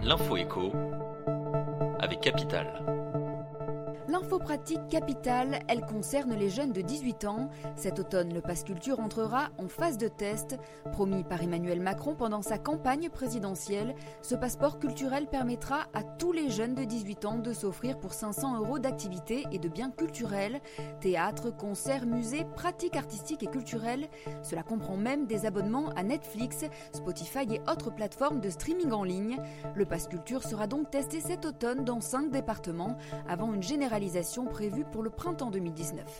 L'info éco avec Capital. L'info pratique Capital, elle concerne les jeunes de 18 ans. Cet automne, le pass culture entrera en phase de test. Promis par Emmanuel Macron pendant sa campagne présidentielle, ce passeport culturel permettra à tous les jeunes de 18 ans de s'offrir pour 500 € d'activités et de biens culturels. Théâtre, concerts, musées, pratiques artistiques et culturelles. Cela comprend même des abonnements à Netflix, Spotify et autres plateformes de streaming en ligne. Le pass culture sera donc testé cet automne dans 5 départements avant une généralisation prévue pour le printemps 2019.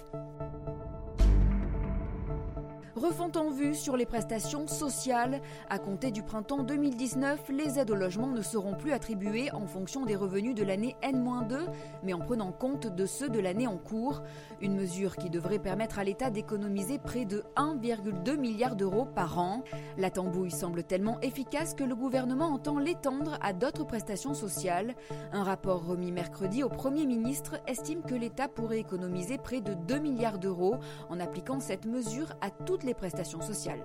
Refonte en vue sur les prestations sociales. À compter du printemps 2019, les aides au logement ne seront plus attribuées en fonction des revenus de l'année N-2, mais en prenant compte de ceux de l'année en cours. Une mesure qui devrait permettre à l'État d'économiser près de 1,2 milliard d'euros par an. La tambouille semble tellement efficace que le gouvernement entend l'étendre à d'autres prestations sociales. Un rapport remis mercredi au Premier ministre estime que l'État pourrait économiser près de 2 milliards d'euros en appliquant cette mesure à toutes les prestations sociales.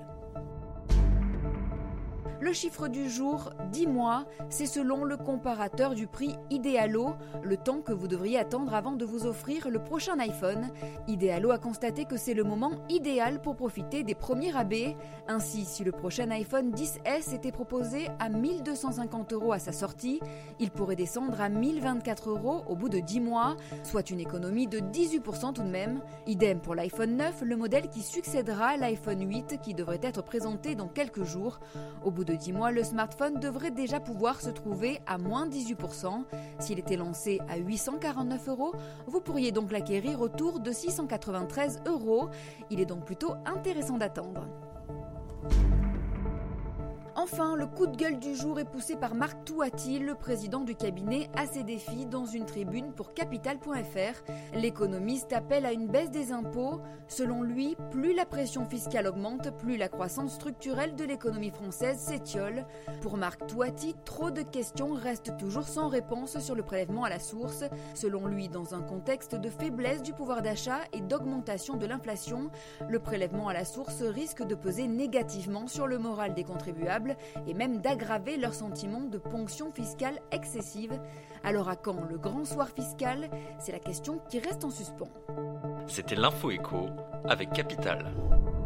Le chiffre du jour, 10 mois, c'est selon le comparateur du prix Idealo, le temps que vous devriez attendre avant de vous offrir le prochain iPhone. Idealo a constaté que c'est le moment idéal pour profiter des premiers rabais. Ainsi, si le prochain iPhone 10S était proposé à 1 250 € à sa sortie, il pourrait descendre à 1 024 € au bout de 10 mois, soit une économie de 18% tout de même. Idem pour l'iPhone 9, le modèle qui succédera à l'iPhone 8 qui devrait être présenté dans quelques jours. Au bout de 10 mois, le smartphone devrait déjà pouvoir se trouver à moins 18%. S'il était lancé à 849 €, vous pourriez donc l'acquérir autour de 693 €. Il est donc plutôt intéressant d'attendre. Enfin, le coup de gueule du jour est poussé par Marc Touati, le président du cabinet ACDFI, dans une tribune pour Capital.fr. L'économiste appelle à une baisse des impôts. Selon lui, plus la pression fiscale augmente, plus la croissance structurelle de l'économie française s'étiole. Pour Marc Touati, trop de questions restent toujours sans réponse sur le prélèvement à la source. Selon lui, dans un contexte de faiblesse du pouvoir d'achat et d'augmentation de l'inflation, le prélèvement à la source risque de peser négativement sur le moral des contribuables et même d'aggraver leur sentiment de ponction fiscale excessive. Alors à quand le grand soir fiscal ? C'est la question qui reste en suspens. C'était l'info éco avec Capital.